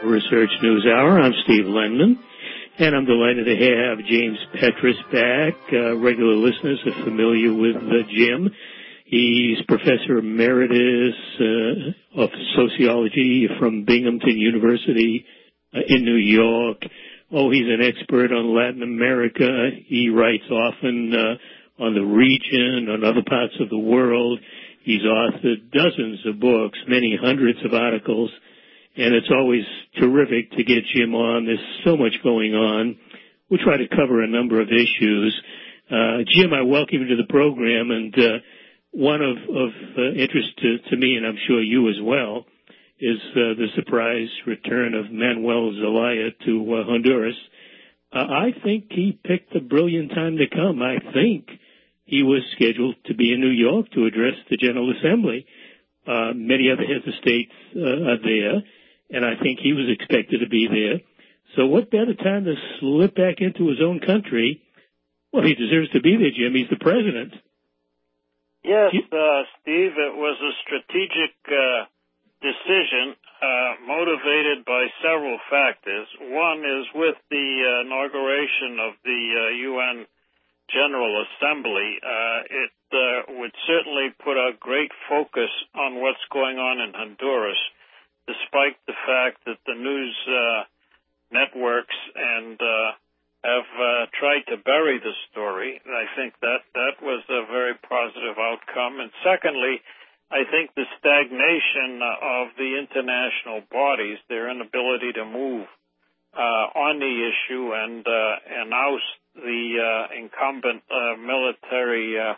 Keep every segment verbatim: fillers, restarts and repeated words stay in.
Research News Hour. I'm Steve Lenman, and I'm delighted to have James Petras back. Uh, regular listeners are familiar with uh, Jim. He's Professor Emeritus uh, of Sociology from Binghamton University uh, in New York. Oh, he's an expert on Latin America. He writes often uh, on the region, on other parts of the world. He's authored dozens of books, many hundreds of articles, and it's always terrific to get Jim on. There's so much going on. We'll try to cover a number of issues. Uh, Jim, I welcome you to the program, and uh, one of, of uh, interest to, to me, and I'm sure you as well, is uh, the surprise return of Manuel Zelaya to uh, Honduras. Uh, I think he picked a brilliant time to come. I think he was scheduled to be in New York to address the General Assembly. Uh, many other heads of states uh, are there, and I think he was expected to be there. So what better time to slip back into his own country? Well, he deserves to be there, Jim. He's the president. Yes, uh, Steve, it was a strategic uh, decision uh, motivated by several factors. One is with the uh, inauguration of the uh, U N General Assembly, uh, it uh, would certainly put a great focus on what's going on in Honduras, despite the fact that the news uh, networks and uh, have uh, tried to bury the story. I think that that was a very positive outcome. And secondly, I think the stagnation of the international bodies, their inability to move uh, on the issue and uh, and oust the uh, incumbent uh, military uh,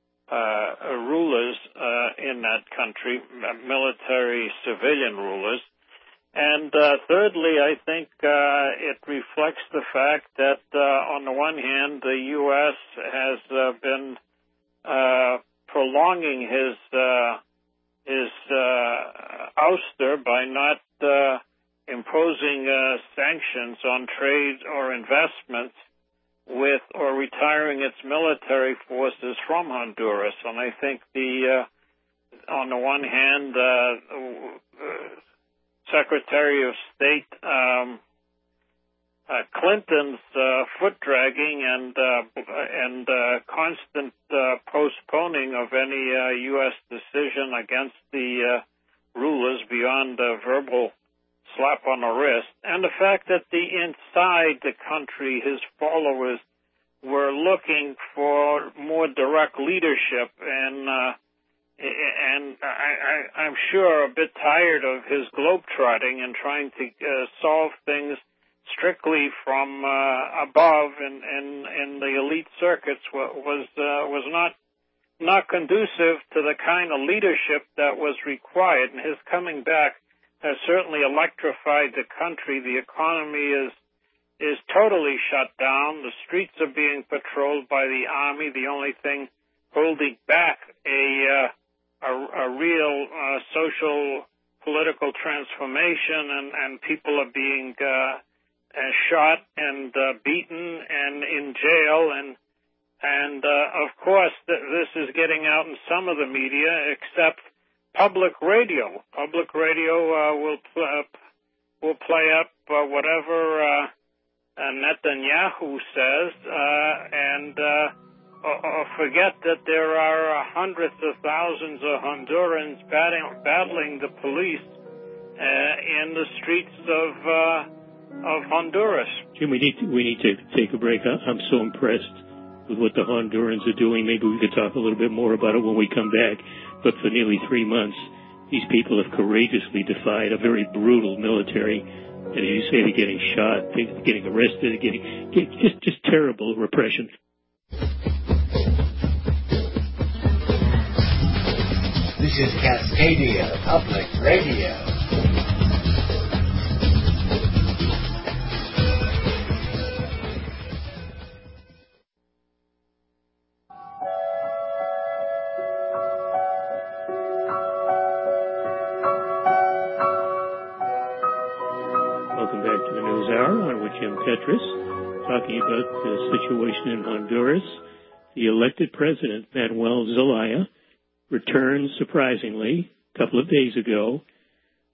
uh, rulers uh, in that country, military civilian rulers. And uh, thirdly, I think uh, it reflects the fact that, uh, on the one hand, the U S has uh, been uh, prolonging his uh, his uh, ouster by not uh, imposing uh, sanctions on trade or investments with or retiring its military forces from Honduras. And I think the uh, on the one hand, uh, uh, Secretary of State um, uh, Clinton's uh, foot dragging and uh, and uh, constant uh, postponing of any uh, U S decision against the uh, rulers beyond a verbal slap on the wrist, and the fact that the inside the country, his followers were looking for more direct leadership and. Uh, And I, I, I'm sure a bit tired of his globetrotting and trying to uh, solve things strictly from uh, above and in, in, in the elite circuits was uh, was not not conducive to the kind of leadership that was required. And his coming back has certainly electrified the country. The economy is is totally shut down. The streets are being patrolled by the army. The only thing holding back a uh, A, a real uh, social, political transformation, and, and people are being uh, uh, shot and uh, beaten and in jail, and and uh, of course th- this is getting out in some of the media, except public radio. Public radio uh, will pl- uh, will play up uh, whatever uh, uh, Netanyahu says, uh, and. Uh, Or forget that there are uh, hundreds of thousands of Hondurans battling, battling the police uh, in the streets of uh, of Honduras. Jim, we need to, we need to take a break. I'm so impressed with what the Hondurans are doing. Maybe we could talk a little bit more about it when we come back. But for nearly three months, these people have courageously defied a very brutal military. And as you say, they're getting shot, they're getting arrested, they're getting just just terrible repression. This is Cascadia Public Radio. Welcome back to the News Hour. I'm with Jim Petras, talking about the situation in Honduras. The elected president, Manuel Zelaya, returned surprisingly a couple of days ago.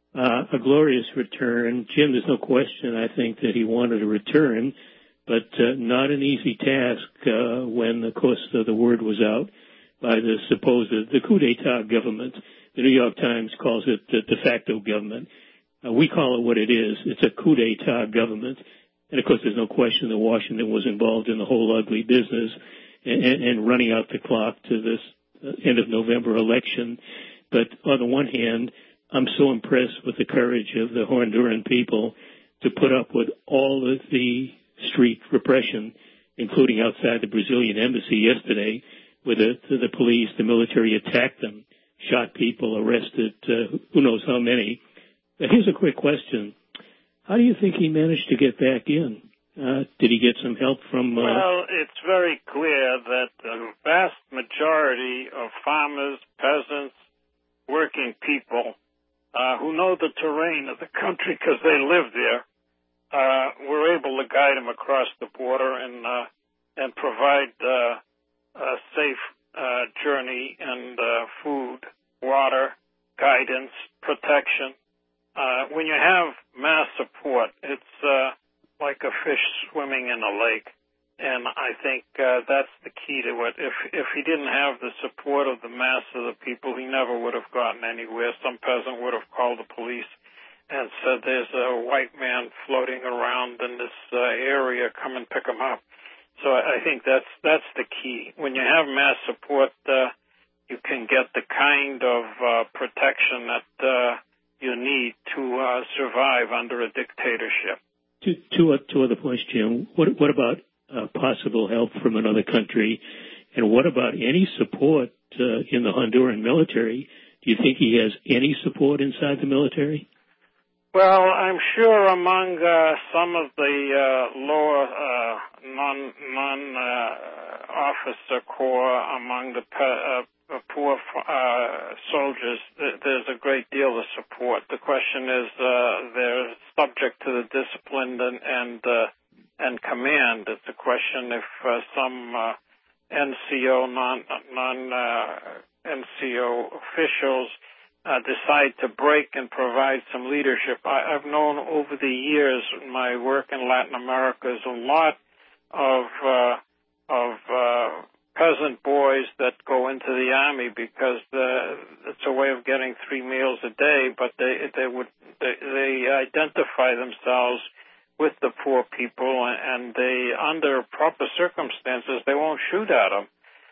uh, a glorious return. Jim, there's no question, I think, that he wanted a return, but uh, not an easy task uh, when, of course, the, the word was out by the supposed, the coup d'etat government. The New York Times calls it the de facto government. Uh, we call it what it is. It's a coup d'etat government. And, of course, there's no question that Washington was involved in the whole ugly business and, and, and running out the clock to this uh, end of November election. But on the one hand, I'm so impressed with the courage of the Honduran people to put up with all of the street repression, including outside the Brazilian embassy yesterday, where the, the police, the military attacked them, shot people, arrested uh, who knows how many. But here's a quick question. How do you think he managed to get back in? Uh, did he get some help from... Uh... Well, it's very clear that the vast majority of farmers, peasants, working people uh, who know the terrain of the country because they live there uh, were able to guide him across the border and, uh, and provide uh, a safe uh, journey and uh, food, water, guidance, protection. Uh, when you have mass support, it's uh, like a fish swimming in a lake, and I think uh, that's the key to it. If if he didn't have the support of the mass of the people, he never would have gotten anywhere. Some peasant would have called the police and said, "There's a white man floating around in this uh, area. Come and pick him up." So I think that's that's the key. When you have mass support, uh, you can get the kind of uh, protection that uh, you need to uh, survive under a dictatorship. Two, two, two other points, Jim. What, what about uh, possible help from another country? And what about any support uh, in the Honduran military? Do you think he has any support inside the military? Well, I'm sure among uh, some of the uh, lower uh, non, non uh, officer corps, among the pe- uh, poor uh, soldiers, there's a great deal of support. The question is, uh, they're subject to the discipline and and, uh, and command. It's a question if uh, some uh, N C O, non, non uh, N C O officials uh, decide to break and provide some leadership. I, I've known over the years, in my work in Latin America, is a lot of uh, of uh, peasant boys that go into the army because uh, it's a way of getting three meals a day, but they they would they, they identify themselves with the poor people, and they, under proper circumstances, they won't shoot at them.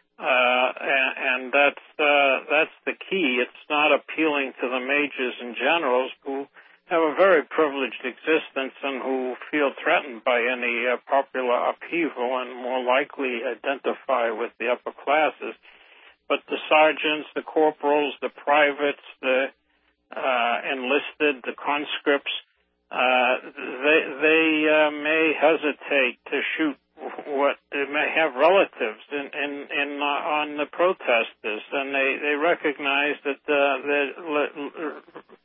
Uh, and, and that's uh, that's the key. It's not appealing to the majors and generals who have a very privileged existence and who feel threatened by any uh, popular upheaval and more likely identify with the upper classes. But the sergeants, the corporals, the privates, the uh, enlisted, the conscripts, uh, they, they uh, may hesitate to shoot what they may have relatives in, in, in uh, on the protesters, and they, they recognize that uh, their le-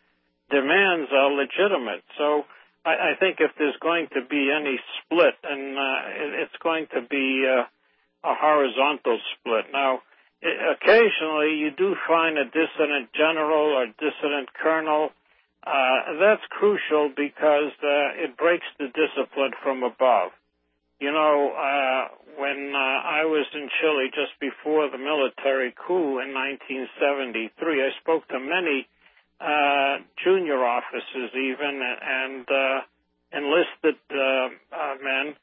demands are legitimate. So I, I think if there's going to be any split, and uh, it's going to be uh, a horizontal split. Now, it, occasionally you do find a dissident general or dissident colonel. Uh, that's crucial because uh, it breaks the discipline from above. You know, uh, when uh, I was in Chile just before the military coup in nineteen seventy-three, I spoke to many uh, junior officers even and uh, enlisted uh, uh, men,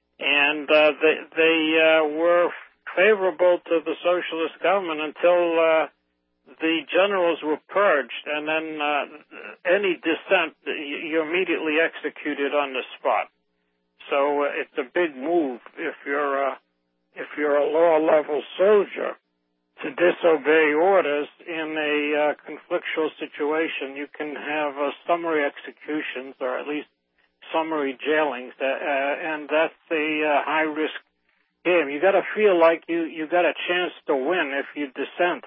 and uh, they, they uh, were favorable to the socialist government until uh, the generals were purged, and then uh, any dissent, you're immediately executed on the spot. So uh, it's a big move if you're a, if you're a lower-level soldier to disobey orders in a uh, conflictual situation. You can have uh, summary executions or at least summary jailings, uh, uh, and that's a uh, high-risk game. You got to feel like you you got a chance to win if you dissent,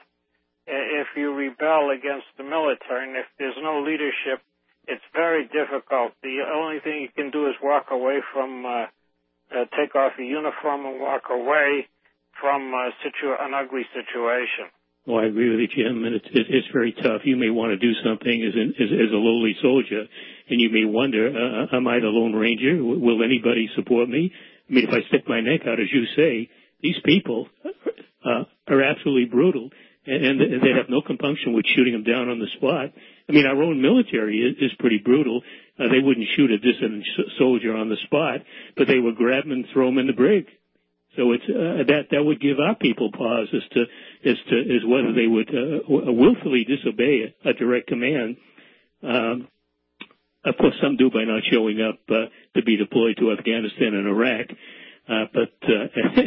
if you rebel against the military, and if there's no leadership. It's very difficult. The only thing you can do is walk away from, uh, uh, take off your uniform and walk away from uh, situ- an ugly situation. Oh, I agree with you, Jim, and it's, it's very tough. You may want to do something as, an, as, as a lowly soldier, and you may wonder, uh, am I the Lone Ranger? Will anybody support me? I mean, if I stick my neck out, as you say, these people uh, are absolutely brutal, and, and they have no compunction with shooting them down on the spot. I mean, our own military is, is pretty brutal. Uh, they wouldn't shoot a dissident soldier on the spot, but they would grab him and throw him in the brig. So it's uh, that that would give our people pause as to as to as whether they would uh, willfully disobey a, a direct command. Um, of course, some do by not showing up uh, to be deployed to Afghanistan and Iraq, uh, but uh,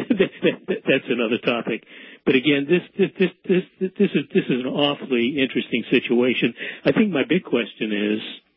that's another topic. But again, this this this this this is this is an awfully interesting situation. I think my big question is: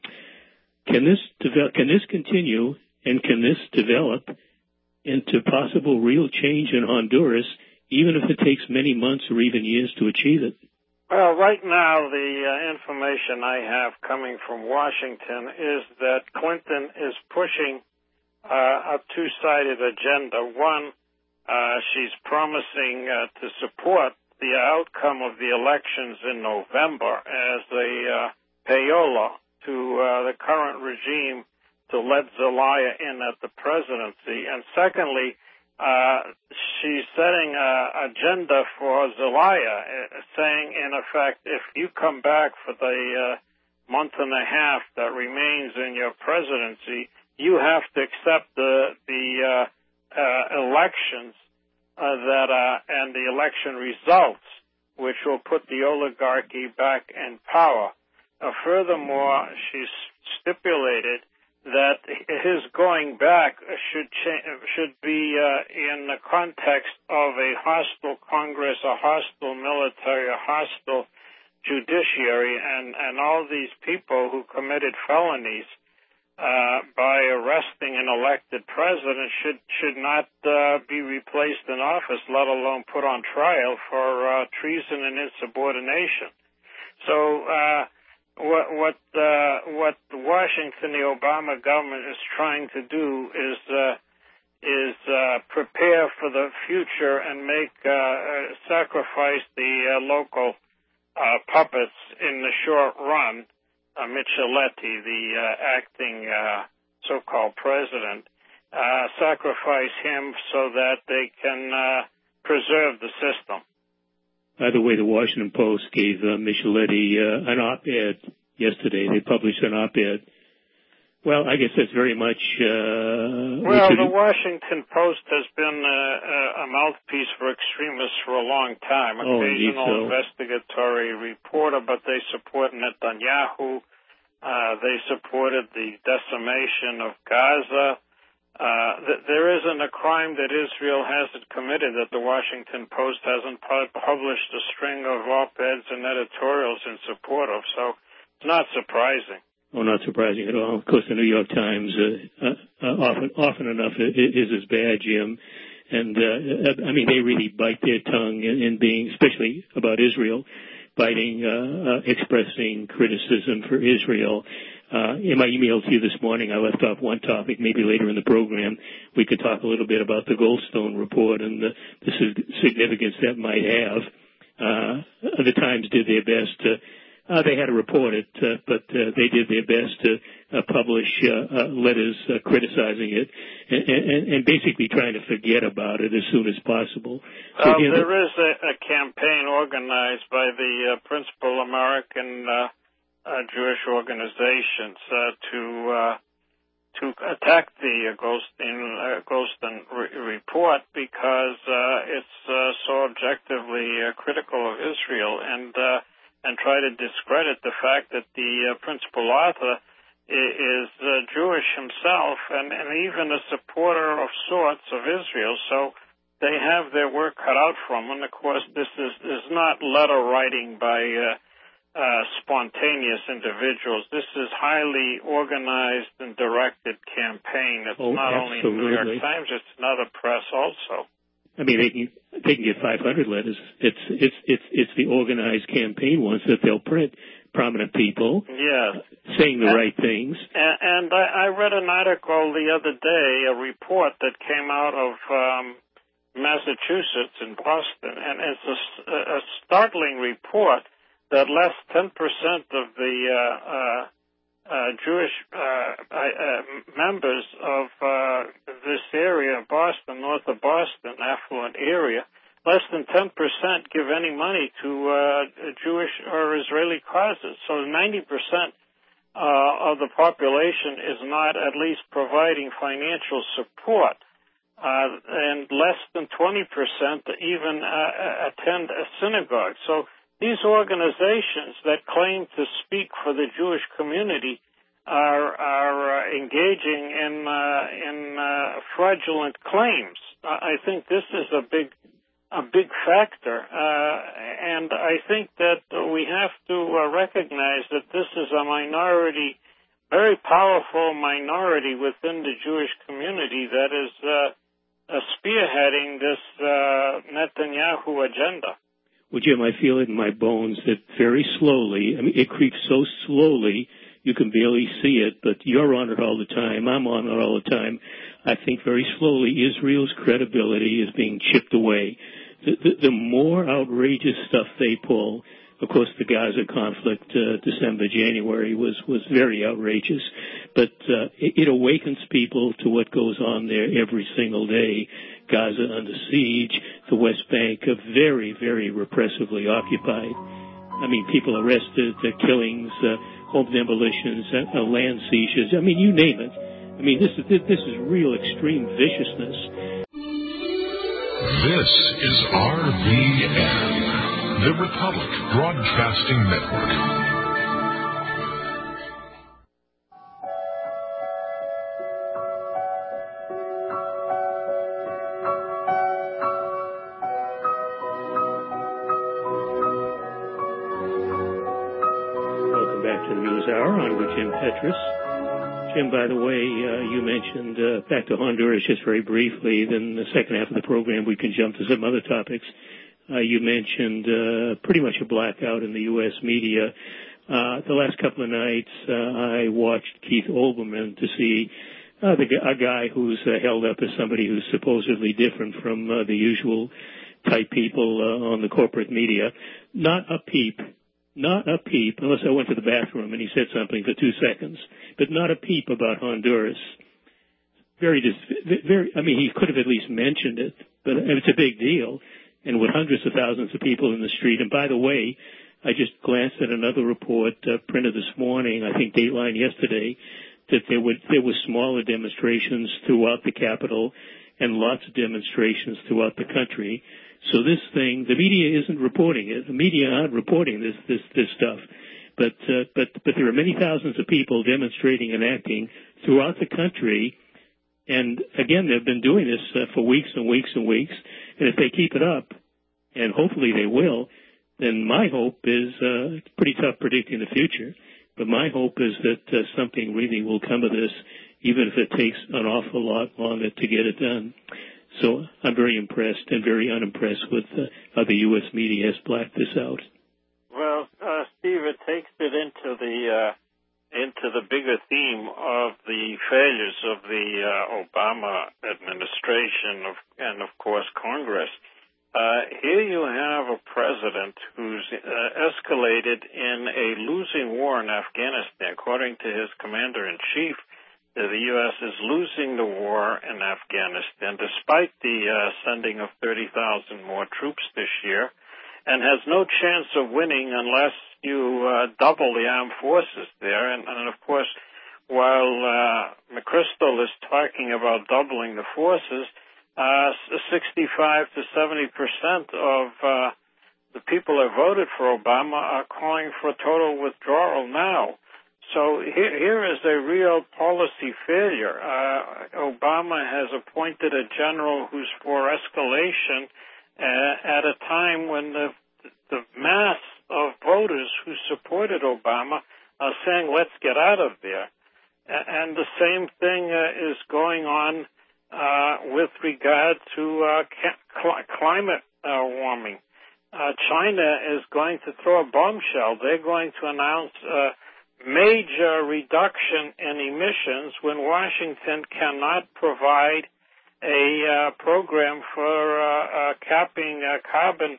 Can this develop? Can this continue? And can this develop into possible real change in Honduras, even if it takes many months or even years to achieve it? Well, right now, the uh, information I have coming from Washington is that Clinton is pushing uh, a two-sided agenda. One, uh, she's promising uh, to support the outcome of the elections in November as a uh, payola to uh, the current regime to let Zelaya in at the presidency. And secondly, uh, she's setting an agenda for Zelaya, uh, saying, in effect, if you come back for the uh, month and a half that remains in your presidency, you have to accept the, the uh, uh, elections uh, that uh, and the election results, which will put the oligarchy back in power. Uh, furthermore, she's stipulated that his going back should cha- should be uh, in the context of a hostile Congress, a hostile military, a hostile judiciary, and, and all these people who committed felonies uh, by arresting an elected president should should not uh, be replaced in office, let alone put on trial for uh, treason and insubordination. So. Uh, What what uh, what Washington, the Obama government is trying to do is uh, is uh, prepare for the future and make uh, sacrifice the uh, local uh, puppets in the short run. Uh, Micheletti, the uh, acting uh, so-called president, uh, sacrifice him so that they can uh, preserve the system. By the way, the Washington Post gave uh, Micheletti uh, an op-ed yesterday. They published an op-ed. Well, I guess that's very much... Uh, well, the Washington Post has been uh, a mouthpiece for extremists for a long time. Oh, Occasional so. investigatory reporter, but they support Netanyahu. Uh, they supported the decimation of Gaza. Uh, th- there isn't a crime that Israel hasn't committed that the Washington Post hasn't pu- published a string of op-eds and editorials in support of, so it's not surprising. Oh, not surprising at all. Of course, the New York Times uh, uh, often often enough is as bad, Jim. And, uh, I mean, they really bite their tongue in, in being, especially about Israel, biting, uh, uh, expressing criticism for Israel. Uh, in my email to you this morning, I left off one topic. Maybe later in the program, we could talk a little bit about the Goldstone report and the, the significance that might have. Uh, the Times did their best to, uh, they had to report it, uh, but uh, they did their best to uh, publish uh, uh, letters uh, criticizing it and, and, and basically trying to forget about it as soon as possible. So, uh, there is a, a campaign organized by the uh, principal American uh, Uh, Jewish organizations uh, to uh, to attack the uh, Goldstein, uh, Goldstein re- report because uh, it's uh, so objectively uh, critical of Israel and uh, and try to discredit the fact that the uh, principal author is uh, Jewish himself and, and even a supporter of sorts of Israel. So they have their work cut out from them. And of course, this is, is not letter writing by uh, Uh, spontaneous individuals. This is highly organized and directed campaign. It's oh, not absolutely. only the New York Times, it's another press also. I mean, they can they can get five hundred letters. It's it's it's it's the organized campaign ones that they'll print. Prominent people, yes, uh, saying the and, right things. And, and I, I read an article the other day, a report that came out of um, Massachusetts, in Boston, and it's a, a startling report that less than ten percent of the uh, uh, uh, Jewish uh, uh, members of uh, this area, Boston, north of Boston, affluent area, less than ten percent give any money to uh, Jewish or Israeli causes. So ninety percent uh, of the population is not at least providing financial support. Uh, and less than twenty percent even uh, attend a synagogue. So these organizations that claim to speak for the Jewish community are are uh, engaging in uh, in uh, fraudulent claims. I think this is a big a big factor, uh, and I think that we have to uh, recognize that this is a minority, very powerful minority within the Jewish community that is Uh, Uh, spearheading this uh, Netanyahu agenda. Well, Jim, I feel it in my bones that very slowly, I mean, it creeps so slowly you can barely see it, but you're on it all the time. I'm on it all the time. I think very slowly Israel's credibility is being chipped away. The, the, the more outrageous stuff they pull, of course, the Gaza conflict, uh, December, January, was, was very outrageous. But uh, it, it awakens people to what goes on there every single day. Gaza under siege, the West Bank uh, very, very repressively occupied. I mean, people arrested, uh, killings, uh, home demolitions, uh, uh, land seizures. I mean, you name it. I mean, this is this is real extreme viciousness. This is R B N. The Republic Broadcasting Network. Welcome back to the News Hour. I'm with Jim Petrus. Jim, by the way, uh, you mentioned uh, back to Honduras just very briefly. Then the second half of the program, we can jump to some other topics. Uh, you mentioned uh, pretty much a blackout in the U S media. Uh, the last couple of nights, uh, I watched Keith Olbermann to see uh, the, a guy who's uh, held up as somebody who's supposedly different from uh, the usual type people uh, on the corporate media. Not a peep, not a peep, unless I went to the bathroom and he said something for two seconds, but not a peep about Honduras. Very, very. I mean, he could have at least mentioned it, but it's a big deal. And with hundreds of thousands of people in the street. And by the way, I just glanced at another report uh, printed this morning, I think Dateline yesterday, that there were, there were smaller demonstrations throughout the capital and lots of demonstrations throughout the country. So this thing, the media isn't reporting it. The media aren't reporting this, this, this stuff. But, uh, but, but there are many thousands of people demonstrating and acting throughout the country. And again, they've been doing this uh, for weeks and weeks and weeks. And if they keep it up, and hopefully they will, then my hope is, uh, it's pretty tough predicting the future, but my hope is that uh, something really will come of this, even if it takes an awful lot longer to get it done. So I'm very impressed and very unimpressed with uh, how the U S media has blacked this out. Well, uh, Steve, it takes it into the uh, into the bigger theme of the failures of the uh, Obama administration of, and, of course, Congress. Uh, here you have a president who's uh, escalated in a losing war in Afghanistan. According to his commander-in-chief, uh, the U S is losing the war in Afghanistan, despite the uh, sending of thirty thousand more troops this year, and has no chance of winning unless you uh, double the armed forces there. And, and, of course, while uh, McChrystal is talking about doubling the forces, uh, sixty-five to seventy percent of uh, the people that voted for Obama are calling for total withdrawal now. So here, here is a real policy failure. Uh, Obama has appointed a general who's for escalation uh, at a time when the, the mass of voters who supported Obama are saying, let's get out of there. And the same thing uh, is going on uh, with regard to uh, ca- climate uh, warming. Uh, China is going to throw a bombshell. They're going to announce a major reduction in emissions when Washington cannot provide a uh, program for uh, uh, capping uh, carbon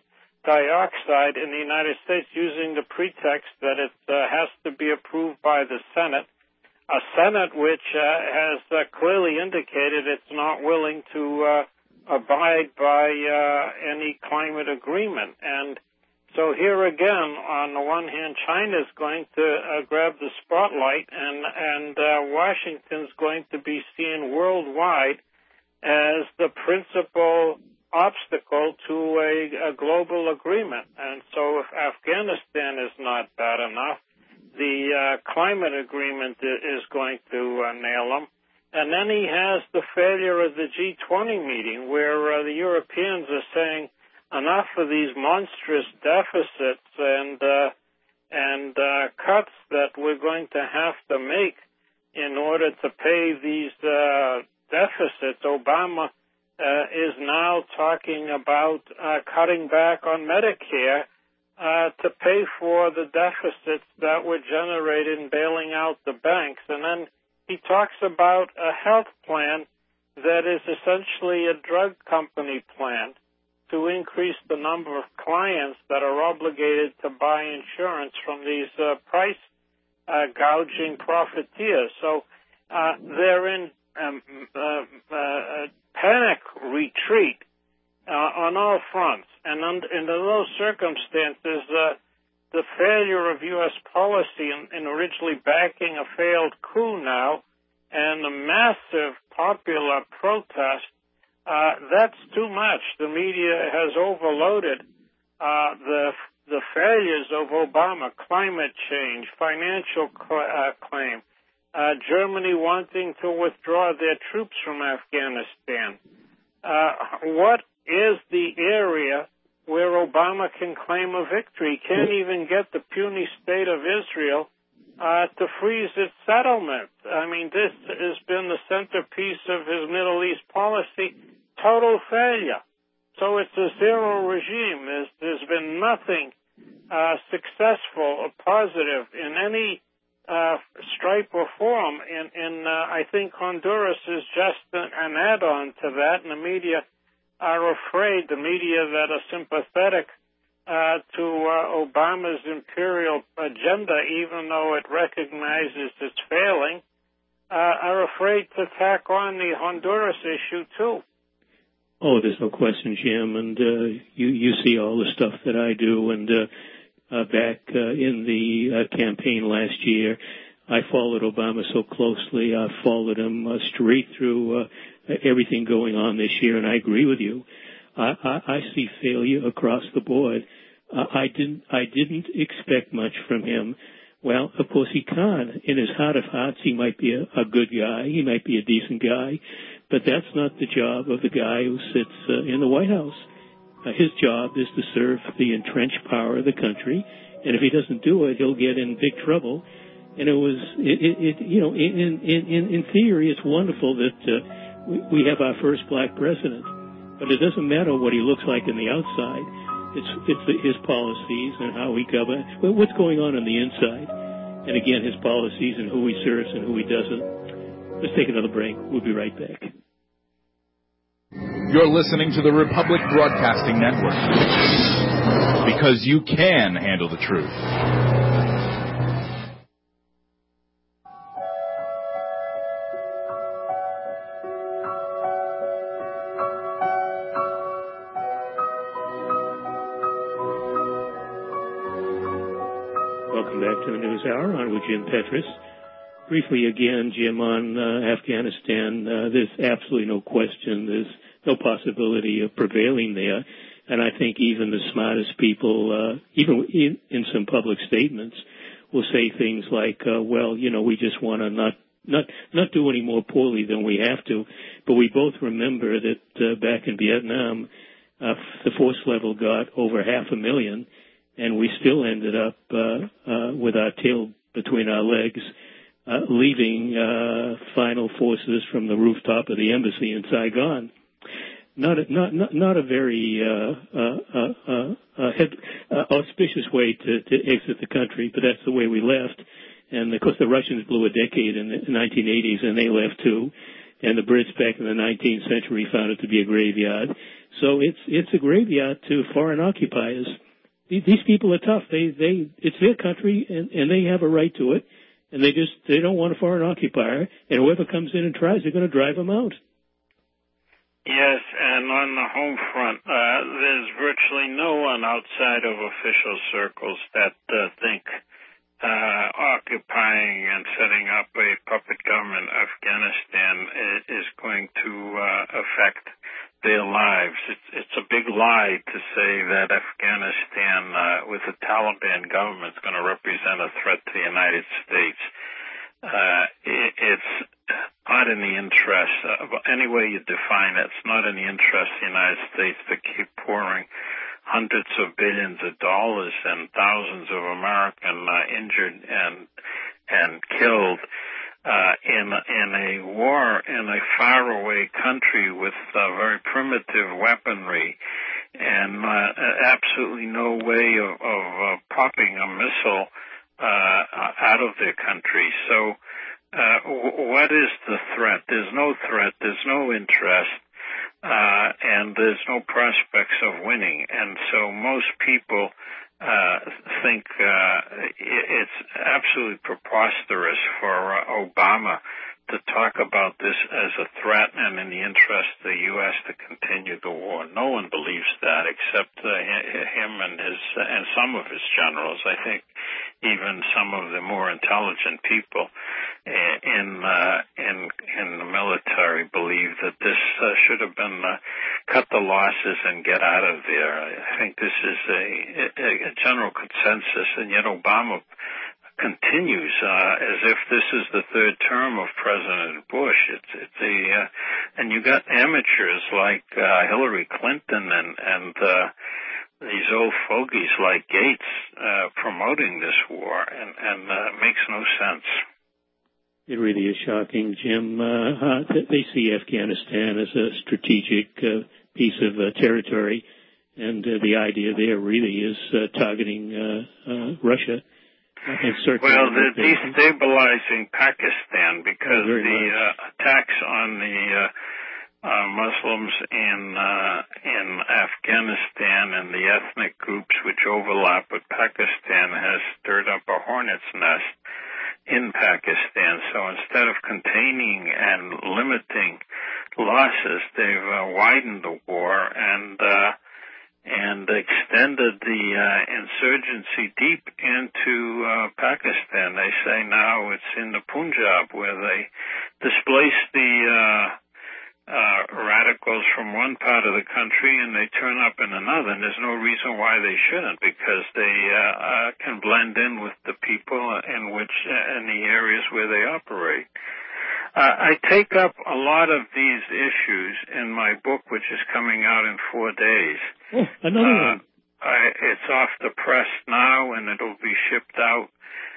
dioxide in the United States using the pretext that it uh, has to be approved by the Senate, a Senate which uh, has uh, clearly indicated it's not willing to uh, abide by uh, any climate agreement. And so here again, on the one hand, China's going to uh, grab the spotlight, and, and uh, Washington's going to be seen worldwide as the principal obstacle to a, a global agreement. And so if Afghanistan is not bad enough, the uh, climate agreement is going to uh, nail him. And then he has the failure of the G twenty meeting, where uh, the Europeans are saying enough of these monstrous deficits and uh, and uh, cuts that we're going to have to make in order to pay these uh, deficits. Obama uh, is now talking about uh, cutting back on Medicare uh, to pay for the deficits that were generated in bailing out the banks. And then he talks about a health plan that is essentially a drug company plan to increase the number of clients that are obligated to buy insurance from these uh, price uh, gouging profiteers. So uh, they're in um, uh, uh, panic retreat uh, on all fronts. And under, under those circumstances, uh, the failure of U S policy in, in originally backing a failed coup now and the massive popular protest, uh, that's too much. The media has overloaded uh, the the failures of Obama, climate change, financial cl- uh, claim, uh, Germany wanting to withdraw their troops from Afghanistan. Uh, what is the area where Obama can claim a victory? He can't even get the puny state of Israel uh, to freeze its settlement. I mean, this has been the centerpiece of his Middle East policy. Total failure. So it's a zero regime. There's, there's been nothing uh, successful or positive in any uh, stripe or form. And, and uh, I think Honduras is just an, an add-on to that, and the media are afraid, the media that are sympathetic uh, to uh, Obama's imperial agenda, even though it recognizes it's failing, uh, are afraid to tack on the Honduras issue, too. Oh, there's no question, Jim, and uh, you you see all the stuff that I do. And uh, uh, back uh, in the uh, campaign last year, I followed Obama so closely. I followed him uh, straight through uh, everything going on this year, and I agree with you. I, I, I see failure across the board. Uh, I didn't I didn't expect much from him. Well, of course he can't. In his heart of hearts, he might be a, a good guy. He might be a decent guy. But that's not the job of the guy who sits uh, in the White House. Uh, his job is to serve the entrenched power of the country, and if he doesn't do it, he'll get in big trouble. And it was, it, it, it you know, in, in, in theory, it's wonderful that uh, we, we have our first black president, but it doesn't matter what he looks like on the outside. It's it's the, his policies and how he governs. Well, what's going on on the inside, and again, his policies and who he serves and who he doesn't. Let's take another break. We'll be right back. You're listening to the Republic Broadcasting Network, because you can handle the truth. Welcome back to the News Hour. On with Jim Petrus. Briefly again, Jim, on uh, Afghanistan, uh, there's absolutely no question. There's no possibility of prevailing there. And I think even the smartest people, uh, even in, in some public statements, will say things like, uh, well, you know, we just want to not, not, not do any more poorly than we have to. But we both remember that uh, back in Vietnam, uh, the force level got over half a million, and we still ended up uh, uh, with our tail between our legs, Uh, leaving uh, final forces from the rooftop of the embassy in Saigon. Not a, not, not, not a very uh, uh, uh, uh, head, uh, auspicious way to, to exit the country, but that's the way we left. And, of course, the Russians blew a decade in the nineteen eighties, and they left, too. and the Brits back in the nineteenth century found it to be a graveyard. So it's it's a graveyard to foreign occupiers. These people are tough. They they it's their country, and, and they have a right to it, and they just they don't want a foreign occupier. And whoever comes in and tries, they're going to drive them out. Yes, and on the home front, uh, there's virtually no one outside of official circles that uh, think uh, occupying and setting up a puppet government of Afghanistan is going to uh, affect their lives. It's, it's a big lie to say that Afghanistan, uh, with the Taliban government, is going to represent a threat to the United States. Uh, it, it's not in the interest, of any way you define it, it's not in the interest of the United States to keep pouring hundreds of billions of dollars and thousands of American uh, injured and and killed uh, in in a war in a faraway country with uh, very primitive weaponry and uh, absolutely no way of, of uh, popping a missile uh, out of their country. So uh, w- what is the threat? There's no threat. There's no interest. Uh, and there's no prospects of winning. And so most people uh, think uh, it's absolutely preposterous for uh, Obama to talk about this as a threat and in the interest of the U S to continue the war. No one believes that except uh, him and his uh, and some of his generals. I think even some of the more intelligent people in uh, in in the military believe that this uh, should have been uh, cut the losses and get out of there. I think this is a, a, a general consensus, and yet Obama continues uh, as if this is the third term of President Bush. It's it's a uh, and you got amateurs like uh, Hillary Clinton and and uh, these old fogies like Gates uh, promoting this war, and and uh, makes no sense. It really is shocking, Jim. Uh, they see Afghanistan as a strategic uh, piece of uh, territory, and uh, the idea there really is uh, targeting uh, uh, Russia. Well, they're destabilizing Pakistan because oh, the uh, attacks on the uh, uh, Muslims in uh, in Afghanistan and the ethnic groups which overlap with Pakistan has stirred up a hornet's nest in Pakistan. So instead of containing and limiting losses, they've uh, widened the war and uh, and extended the uh, insurgency deep into uh, Pakistan. They say now it's in the Punjab where they displace the uh, uh, radicals from one part of the country and they turn up in another. And there's no reason why they shouldn't, because they uh, uh, can blend in with the people in which uh, in the areas where they operate. Uh, I take up a lot of these issues in my book, which is coming out in four days. Oh, another uh, one. I, it's off the press now, and it'll be shipped out.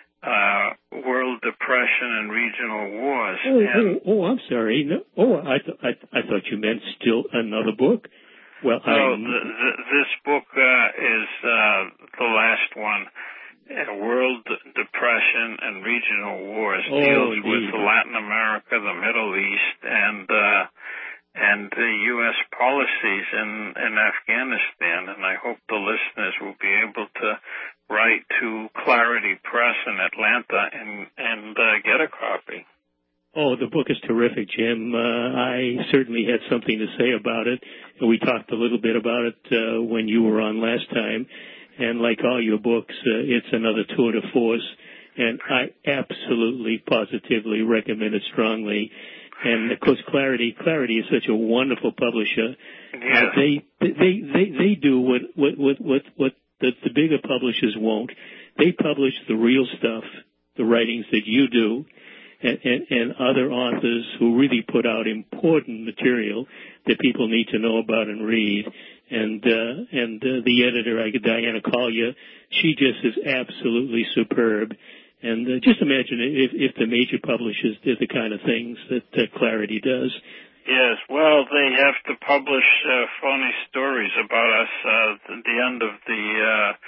Uh, World Depression and Regional Wars. Oh, and, oh, oh, I'm sorry. No, oh, I, th- I, I thought you meant still another book. Well, no, I... the, the, this book uh, is uh, the last one. Uh, World Depression and Regional Wars oh, deals indeed. with Latin America, the Middle East, and uh, and the U S policies in, in Afghanistan. And I hope the listeners will be able to write to Clarity Press in Atlanta and and uh, get a copy. Oh, the book is terrific, Jim. Uh, I certainly had something to say about it, and we talked a little bit about it uh, when you were on last time. And like all your books, uh, it's another tour de force, and I absolutely, positively recommend it strongly. And of course, Clarity, Clarity is such a wonderful publisher. Yeah. Uh, they, they, they, they do what, what, what, what, what the, the bigger publishers won't. They publish the real stuff, the writings that you do, and, and, and other authors who really put out important material that people need to know about and read. And uh, and uh, the editor, Diana Collier, she just is absolutely superb. And uh, just imagine if, if the major publishers did the kind of things that uh, Clarity does. Yes, well, they have to publish uh, phony stories about us uh, at the end of the uh,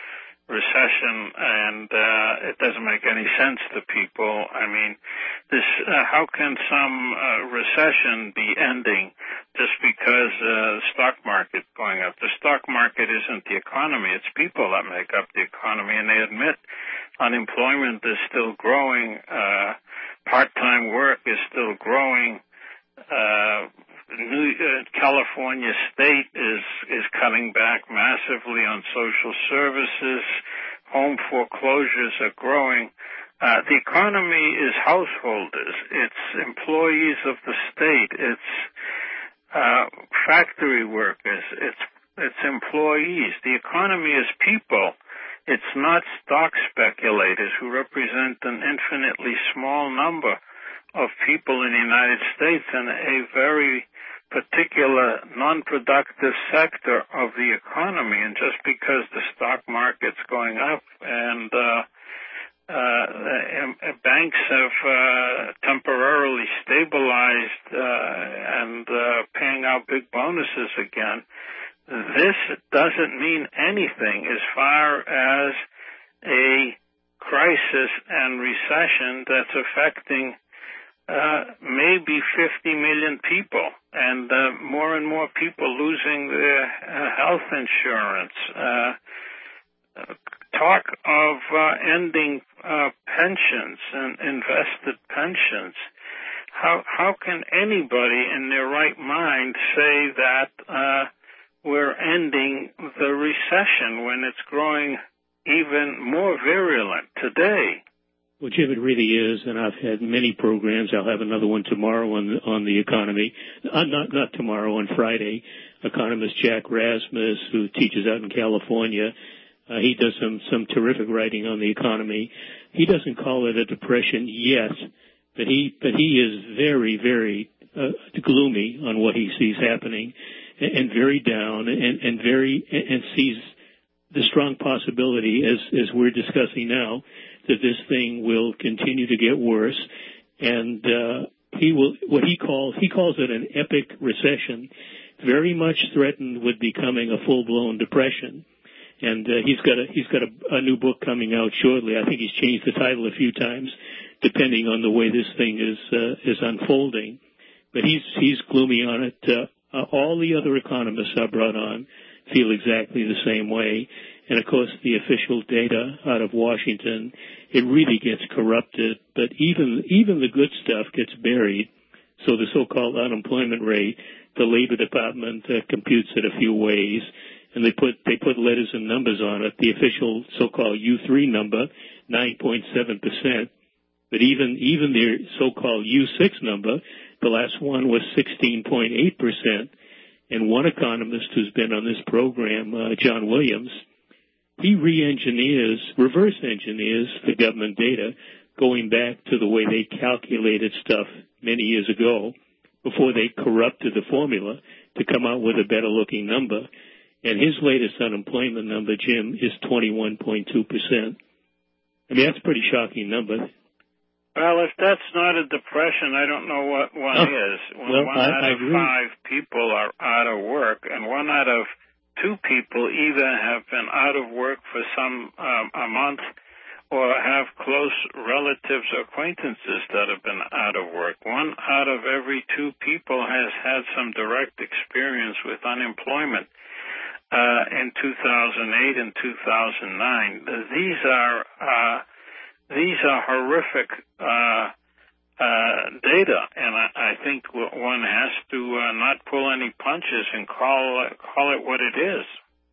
recession, and uh, it doesn't make any sense to people. I mean, this uh, how can some uh, recession be ending just because uh, the stock market's going up? The stock market isn't the economy. It's people that make up the economy, and they admit unemployment is still growing. Uh, part-time work is still growing. Uh, New, uh, California state is is cutting back massively on social services. Home foreclosures are growing. Uh, the economy is householders. It's employees of the state. It's uh, factory workers. It's it's employees. The economy is people. It's not stock speculators who represent an infinitely small number of people in the United States and a very particular non-productive sector of the economy. And just because the stock market's going up and uh, uh, banks have uh, temporarily stabilized uh, and uh, paying out big bonuses again, this doesn't mean anything as far as a crisis and recession that's affecting Uh, maybe fifty million people, and uh, more and more people losing their uh, health insurance. Uh, talk of uh, ending uh, pensions and invested pensions. How how can anybody in their right mind say that uh, we're ending the recession when it's growing even more virulent today? Well, Jim, it really is, and I've had many programs. I'll have another one tomorrow on the, on the economy. Uh, not not tomorrow, on Friday. Economist Jack Rasmus, who teaches out in California, uh, he does some some terrific writing on the economy. He doesn't call it a depression yet, but he but he is very very uh, gloomy on what he sees happening, and, and very down, and, and very and sees the strong possibility, as as we're discussing now, that this thing will continue to get worse, and uh, he will what he calls he calls it an epic recession, very much threatened with becoming a full-blown depression. And uh, he's got a he's got a, a new book coming out shortly. I think he's changed the title a few times, depending on the way this thing is uh, is unfolding. But he's he's gloomy on it. Uh, uh, all the other economists I brought on feel exactly the same way. And, of course, the official data out of Washington, it really gets corrupted. But even even the good stuff gets buried. So the so-called unemployment rate, the Labor Department uh, computes it a few ways, and they put they put letters and numbers on it. The official so-called U three number, nine point seven percent. But even even their so-called U six number, the last one was sixteen point eight percent. And one economist who's been on this program, uh, John Williams, he re-engineers, reverse engineers the government data, going back to the way they calculated stuff many years ago before they corrupted the formula to come out with a better-looking number. And his latest unemployment number, Jim, is twenty-one point two percent. I mean, that's a pretty shocking number. Well, if that's not a depression, I don't know what one oh, is. When well, one I, out I of agree. five people are out of work, and one out of two people either have been out of work for some um, a month or have close relatives or acquaintances that have been out of work. One out of every two people has had some direct experience with unemployment uh, in two thousand eight and two thousand nine. These are uh, these are horrific uh, uh, data, and I, I think one has to uh, not pull any punches and call call it what it is.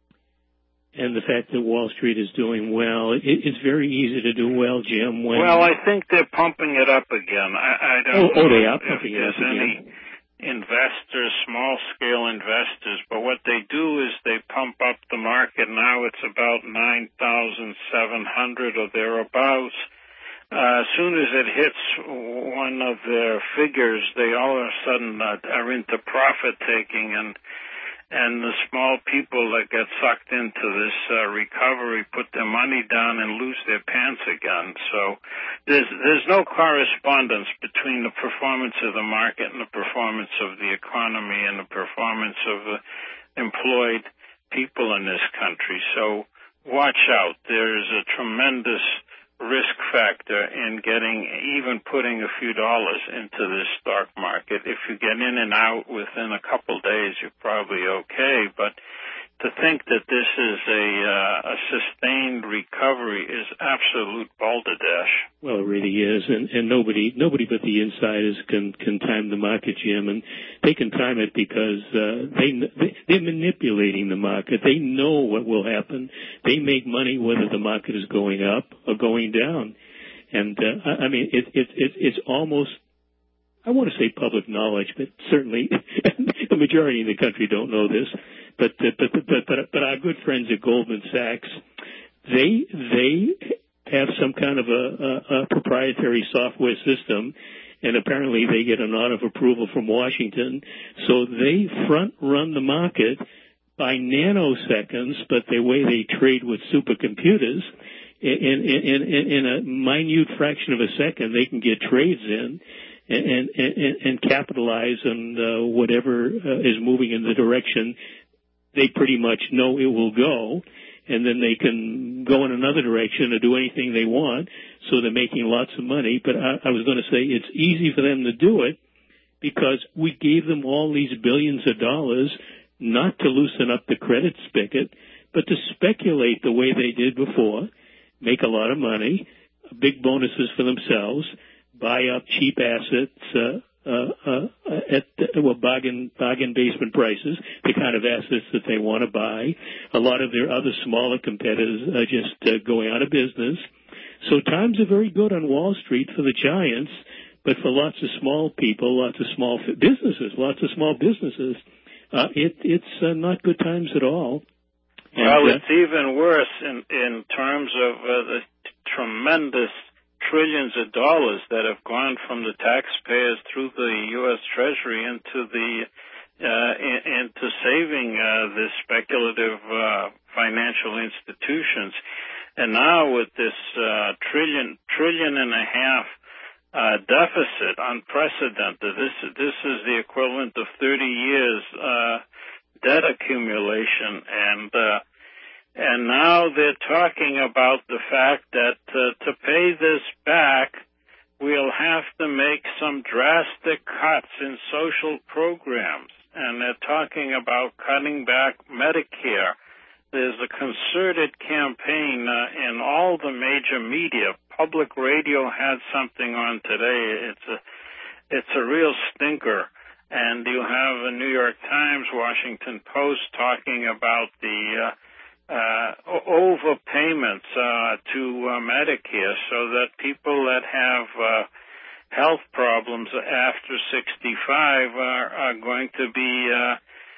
And the fact that Wall Street is doing well, it, it's very easy to do well, Jim. When well, I think they're pumping it up again. I, I don't oh, know oh, they are if pumping it up there's any again. investors, small-scale investors, but what they do is they pump up the market. Now it's about nine thousand seven hundred or thereabouts. Uh, as soon as it hits one of their figures, they all of a sudden uh, are into profit-taking, and and the small people that get sucked into this uh, recovery put their money down and lose their pants again. So there's there's no correspondence between the performance of the market and the performance of the economy and the performance of the employed people in this country. So watch out. There's a tremendous risk factor in getting, even putting a few dollars into this stock market. If you get in and out within a couple days, you're probably okay. But to think that this is a, uh, a sustained recovery is absolute balderdash. Well, it really is, and, and nobody nobody but the insiders can, can time the market, Jim, and they can time it because uh, they, they they're manipulating the market. They know what will happen. They make money whether the market is going up or going down, and uh, I, I mean it, it, it it's almost, I want to say public knowledge, but certainly the majority of the country don't know this. But, uh, but but but but our good friends at Goldman Sachs, they they have some kind of a, a, a proprietary software system, and apparently they get a nod of approval from Washington. So they front run the market by nanoseconds, but the way they trade with supercomputers, in in in, in a minute fraction of a second, they can get trades in. And, and, and capitalize on uh, whatever uh, is moving in the direction they pretty much know it will go, and then they can go in another direction or do anything they want, so they're making lots of money. But I, I was going to say it's easy for them to do it because we gave them all these billions of dollars not to loosen up the credit spigot, but to speculate the way they did before, make a lot of money, big bonuses for themselves, buy up cheap assets uh, uh, uh, at uh, well, bargain, bargain basement prices, the kind of assets that they want to buy. A lot of their other smaller competitors are just uh, going out of business. So times are very good on Wall Street for the giants, but for lots of small people, lots of small businesses, lots of small businesses, uh, it, it's uh, not good times at all. And, well, uh, it's even worse in, in terms of uh, the t- tremendous trillions of dollars that have gone from the taxpayers through the U S Treasury into the uh, in, into saving uh, the speculative uh, financial institutions, and now with this uh, trillion trillion and a half uh, deficit, unprecedented. This this is the equivalent of thirty years uh, debt accumulation, and uh, And now they're talking about the fact that uh, to pay this back, we'll have to make some drastic cuts in social programs. And they're talking about cutting back Medicare. There's a concerted campaign uh, in all the major media. Public radio had something on today. It's a, it's a real stinker. And you have the New York Times, Washington Post talking about the uh, Uh, overpayments uh, to uh, Medicare, so that people that have uh, health problems after sixty-five are, are going to be uh,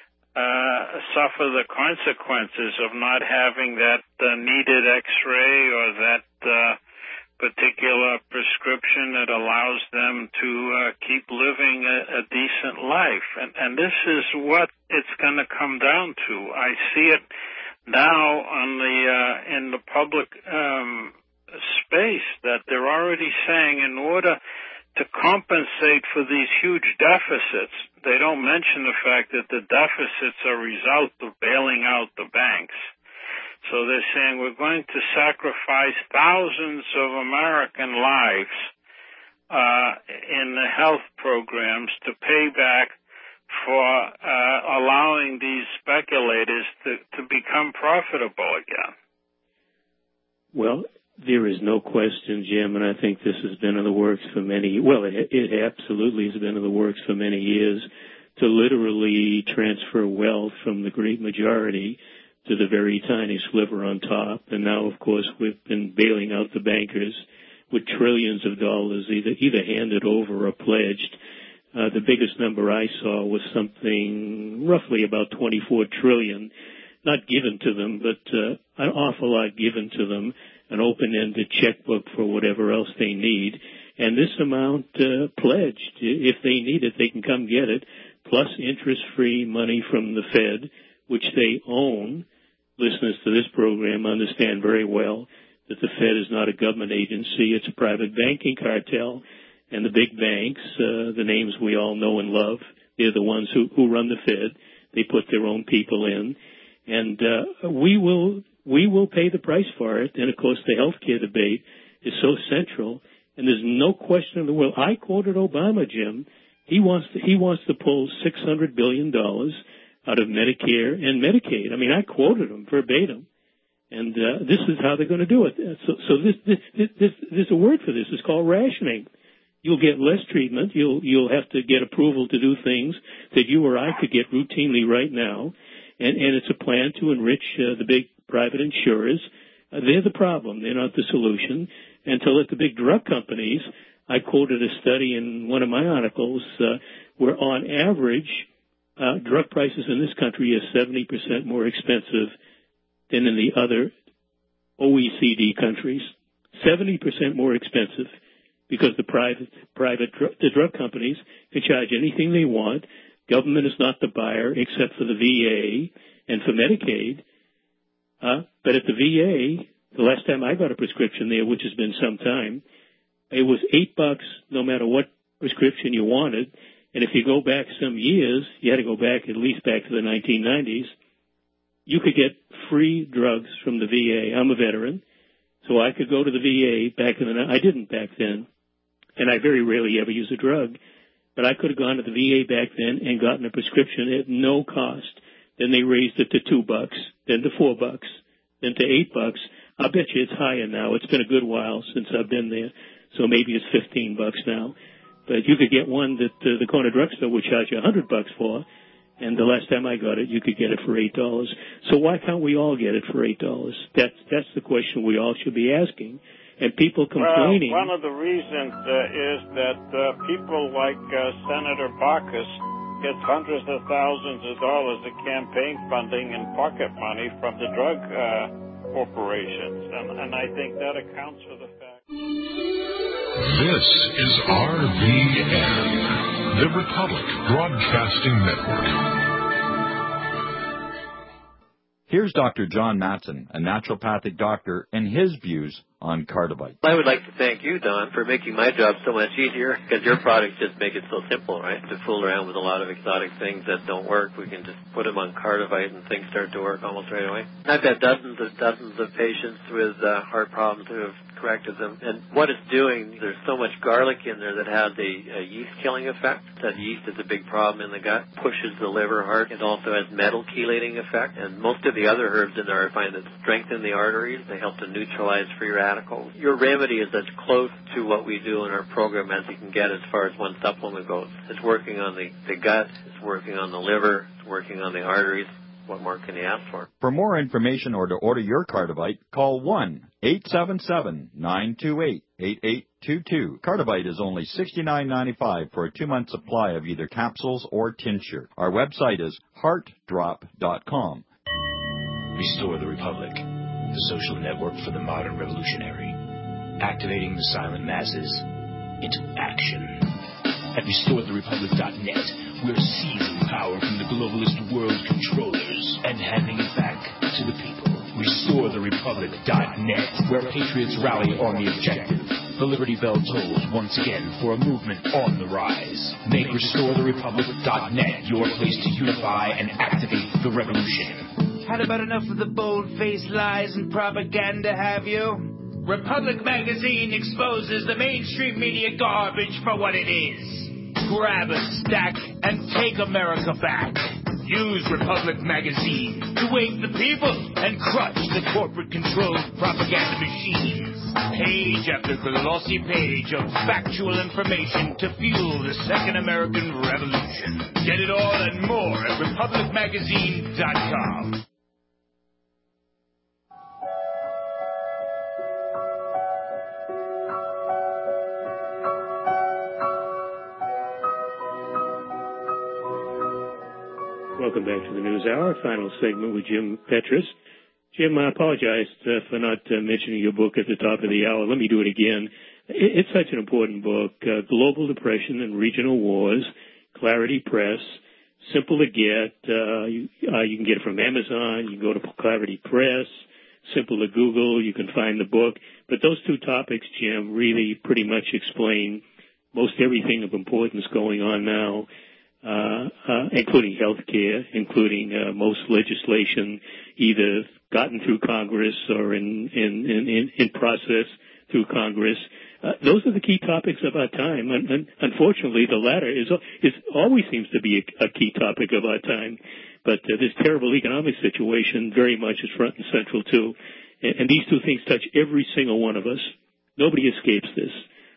uh, suffer the consequences of not having that uh, needed X-ray or that uh, particular prescription that allows them to uh, keep living a, a decent life. And, and this is what it's going to come down to. I see it now on the uh, in the public um, space that they're already saying in order to compensate for these huge deficits, they don't mention the fact that the deficits are a result of bailing out the banks. So they're saying we're going to sacrifice thousands of American lives uh, in the health programs to pay back for uh, allowing these speculators to, to become profitable again. Well, there is no question, Jim, and I think this has been in the works for many, well, it, it absolutely has been in the works for many years, to literally transfer wealth from the great majority to the very tiny sliver on top. And now, of course, we've been bailing out the bankers with trillions of dollars either, either handed over or pledged. Uh, the biggest number I saw was something roughly about twenty-four trillion, not given to them, but uh, an awful lot given to them, an open-ended checkbook for whatever else they need. And this amount uh, pledged, if they need it, they can come get it, plus interest-free money from the Fed, which they own. Listeners to this program understand very well that the Fed is not a government agency, it's a private banking cartel. And the big banks, uh, the names we all know and love, they're the ones who, who run the Fed. They put their own people in. And uh, we will we will pay the price for it. And, of course, the health care debate is so central, and there's no question in the world. I quoted Obama, Jim. He wants to, he wants to pull six hundred billion dollars out of Medicare and Medicaid. I mean, I quoted him verbatim. And uh, this is how they're going to do it. So, so this, this, this, this, there's a word for this. It's called rationing. You'll get less treatment. You'll, you'll have to get approval to do things that you or I could get routinely right now. And, and it's a plan to enrich uh, the big private insurers. Uh, they're the problem. They're not the solution. And to let the big drug companies, I quoted a study in one of my articles uh, where on average, uh, drug prices in this country are seventy percent more expensive than in the other O E C D countries, seventy percent more expensive, because the private private the drug companies can charge anything they want. Government is not the buyer except for the V A and for Medicaid. Uh, but at the V A, the last time I got a prescription there, which has been some time, it was eight bucks no matter what prescription you wanted. And if you go back some years, you had to go back at least back to the nineteen nineties, you could get free drugs from the V A. I'm a veteran, so I could go to the V A back in the, I didn't back then, and I very rarely ever use a drug, but I could have gone to the V A back then and gotten a prescription at no cost. Then they raised it to two bucks, then to four bucks, then to eight bucks. I bet you it's higher now. It's been a good while since I've been there, so maybe it's fifteen bucks now. But you could get one that uh, the corner drugstore would charge you a hundred bucks for. And the last time I got it, you could get it for eight dollars. So why can't we all get it for eight dollars? That's that's the question we all should be asking. And people complaining. Well, one of the reasons uh, is that uh, people like uh, Senator Baucus gets hundreds of thousands of dollars of campaign funding and pocket money from the drug uh, corporations, and, and I think that accounts for the fact. This is R V N, the Republic Broadcasting Network. Here's Doctor John Matson, a naturopathic doctor, and his views on Cardivite. I would like to thank you, Don, for making my job so much easier, because your products just make it so simple, right? To fool around with a lot of exotic things that don't work, we can just put them on Cardivite and things start to work almost right away. I've got dozens and dozens of patients with uh, heart problems who have corrected them. And what it's doing, there's so much garlic in there that has a, a yeast-killing effect. That yeast is a big problem in the gut, pushes the liver hard. It also has metal chelating effect. And most of the other herbs in there I find that strengthen the arteries. They help to neutralize free radicals. Your remedy is as close to what we do in our program as you can get as far as one supplement goes. It's working on the, the gut. It's working on the liver. It's working on the arteries. What more can you ask for? For more information or to order your Cardivite, call one eight seven seven, nine two eight, eight eight two two. Cardivite is only sixty-nine ninety-five for a two-month supply of either capsules or tincture. Our website is heart drop dot com. Restore the Republic, the social network for the modern revolutionary, activating the silent masses into action. At restore the republic dot net, we're seizing power from the globalist world controllers and handing it back to the people. restore the republic dot net, where patriots rally on the objective. The Liberty Bell tolls once again for a movement on the rise. Make restore the republic dot net your place to unify and activate the revolution. Had about enough of the bold-faced lies and propaganda, have you? Republic Magazine exposes the mainstream media garbage for what it is. Grab a stack and take America back. Use Republic Magazine to wake the people and crush the corporate-controlled propaganda machines. Page after glossy page of factual information to fuel the Second American Revolution. Get it all and more at republic magazine dot com. Welcome back to the News Hour, final segment with Jim Petrus. Jim, I apologize uh, for not uh, mentioning your book at the top of the hour. Let me do it again. It, it's such an important book, uh, Global Depression and Regional Wars, Clarity Press, simple to get. Uh, you, uh, you can get it from Amazon. You can go to Clarity Press, simple to Google. You can find the book. But those two topics, Jim, really pretty much explain most everything of importance going on now. Uh, uh, including health care, including uh, most legislation either gotten through Congress or in in in, in, in process through Congress. Uh, those are the key topics of our time, and, and unfortunately, the latter is is always seems to be a, a key topic of our time. But uh, this terrible economic situation very much is front and central too, and, and these two things touch every single one of us. Nobody escapes this.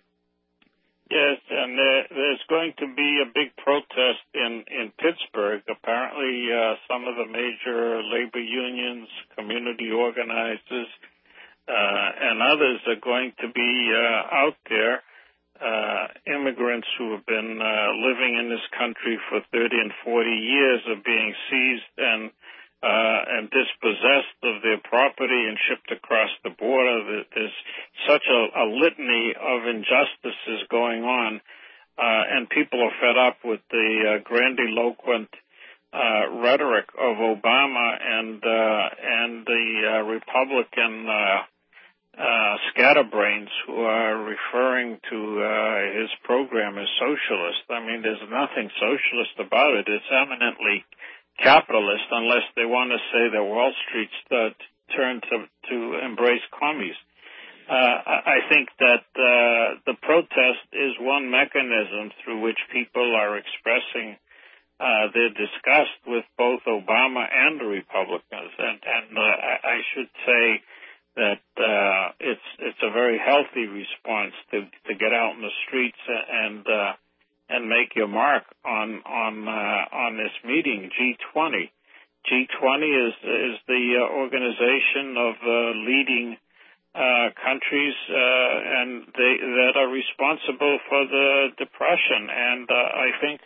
Yes, and there, there's going to be a big protest in, in Pittsburgh. Apparently, uh, some of the major labor unions, community organizers, uh, and others are going to be uh, out there. Uh, immigrants who have been uh, living in this country for thirty and forty years are being seized and uh, and dispossessed of their property and shipped across the border. There's such a, a litany of injustices going on, uh, and people are fed up with the uh, grandiloquent uh, rhetoric of Obama and uh, and the uh, Republican uh, uh, scatterbrains who are referring to uh, his program as socialist. I mean, there's nothing socialist about it. It's eminently capitalist, unless they want to say that Wall Street's uh, turned to, to embrace commies. Uh, I think that uh, the protest is one mechanism through which people are expressing uh, their disgust with both Obama and the Republicans. And, and uh, I should say that uh, it's it's a very healthy response to, to get out in the streets and uh, and make your mark on on uh, on this meeting, G twenty. G twenty is is the uh, organization of uh, leading uh, countries uh, and they that are responsible for the depression. And uh, I think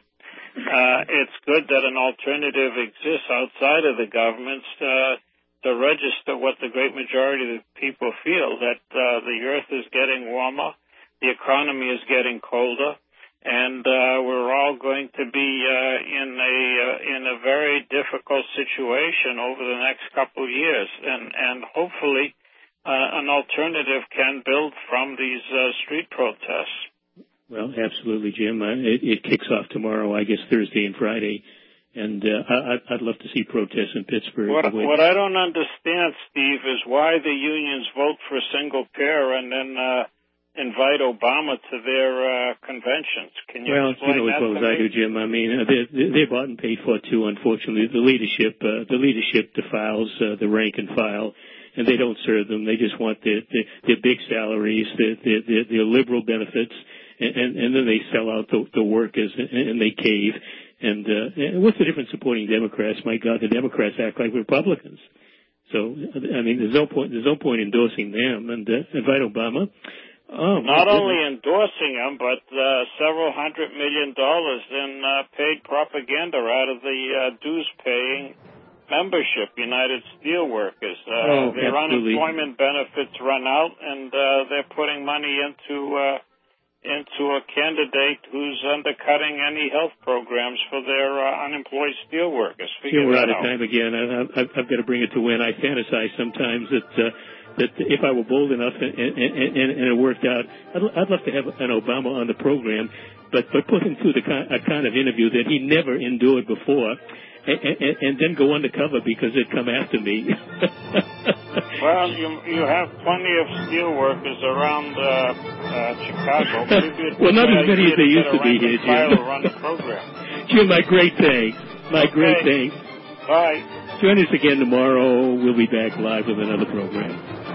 uh, it's good that an alternative exists outside of the governments uh, to register what the great majority of the people feel, that uh, the earth is getting warmer, the economy is getting colder, and uh, we're all going to be uh, in a uh, in a very difficult situation over the next couple of years, and and hopefully uh, an alternative can build from these uh, street protests. Well, absolutely, Jim. Uh, it, it kicks off tomorrow, I guess Thursday and Friday, and uh, I, I'd love to see protests in Pittsburgh. What, what I don't understand, Steve, is why the unions vote for single payer and then Uh, invite Obama to their uh, conventions. Can you well, explain you know as that well to as I me? do, Jim. I mean, uh, they're, they're bought and paid for too. Unfortunately, the leadership, uh, the leadership defiles uh, the rank and file, and they don't serve them. They just want their their, their big salaries, their, their their their liberal benefits, and, and, and then they sell out the, the workers and, and they cave. And, uh, and what's the difference supporting Democrats? My God, the Democrats act like Republicans. So, I mean, there's no point. There's no point endorsing them. And uh, invite Obama. Oh, not only endorsing them, but uh, several hundred million dollars in uh, paid propaganda out of the uh, dues-paying membership, United Steelworkers. Uh, oh, their absolutely. unemployment benefits run out, and uh, they're putting money into uh, into a candidate who's undercutting any health programs for their uh, unemployed steelworkers. Figure we're out of time again. I, I've, I've got to bring it to when I fantasize sometimes that. Uh, that if I were bold enough and, and, and, and it worked out, I'd, I'd love to have an Obama on the program, but, but put him through the kind, a kind of interview that he never endured before, and, and, and then go undercover because they'd come after me. Well, you you have plenty of steel workers around uh, uh, Chicago. Maybe well, not as many as they used to be here, Jim. Run the program. Jim, my great thanks. My okay. great thanks. Bye. Join us again tomorrow. We'll be back live with another program.